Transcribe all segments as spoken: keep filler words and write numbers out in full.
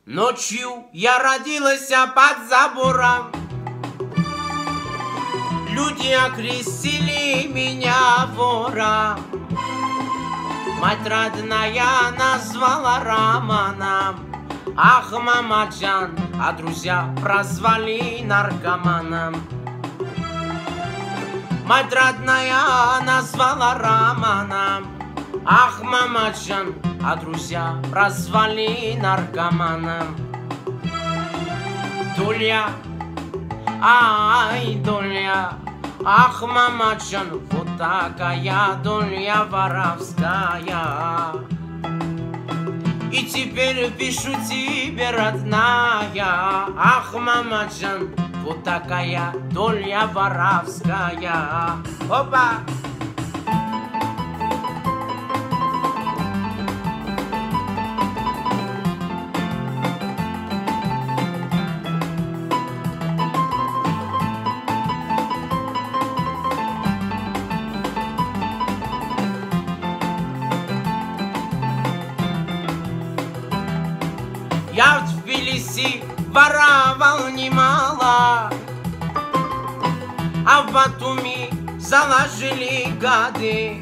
Ночью я родилась под забором. Люди окрестили меня вором. Мать родная назвала Романом. Ах, мамаджан, а друзья прозвали наркоманом. Мать родная назвала Романом. Ах, мамаджан, а друзья прозвали наркоманом. Доля, ай, доля, ах, мамаджан, вот такая доля воровская. И теперь пишу тебе, родная, ах, мамаджан, вот такая доля воровская. Опа! Я в Тбилиси воровал немало, а в Батуми заложили гады.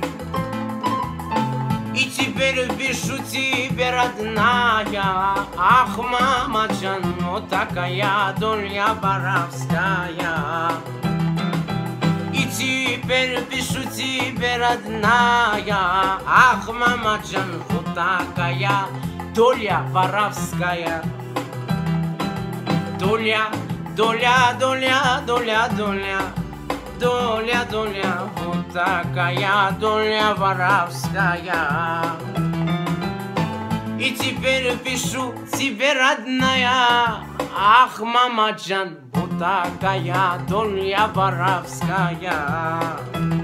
И теперь пишу тебе, родная, ах, мамаджан, вот такая доля воровская. И теперь пишу тебе, родная, ах, мамаджан, вот такая доля воровская. Доля, доля, доля, доля, доля, доля, доля, вот такая доля воровская. И теперь пишу тебе, родная, ах, мамаджан, вот такая доля воровская.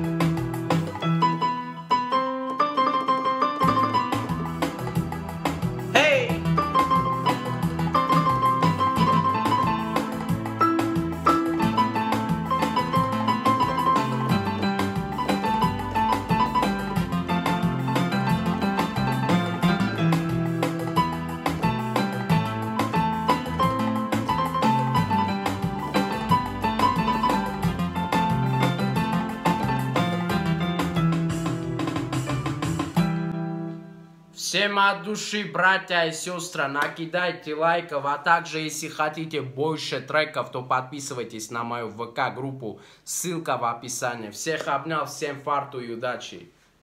Всем от души, братья и сестры, накидайте лайков, а также, если хотите больше треков, то подписывайтесь на мою ВК-группу, ссылка в описании. Всех обнял, всем фарту и удачи!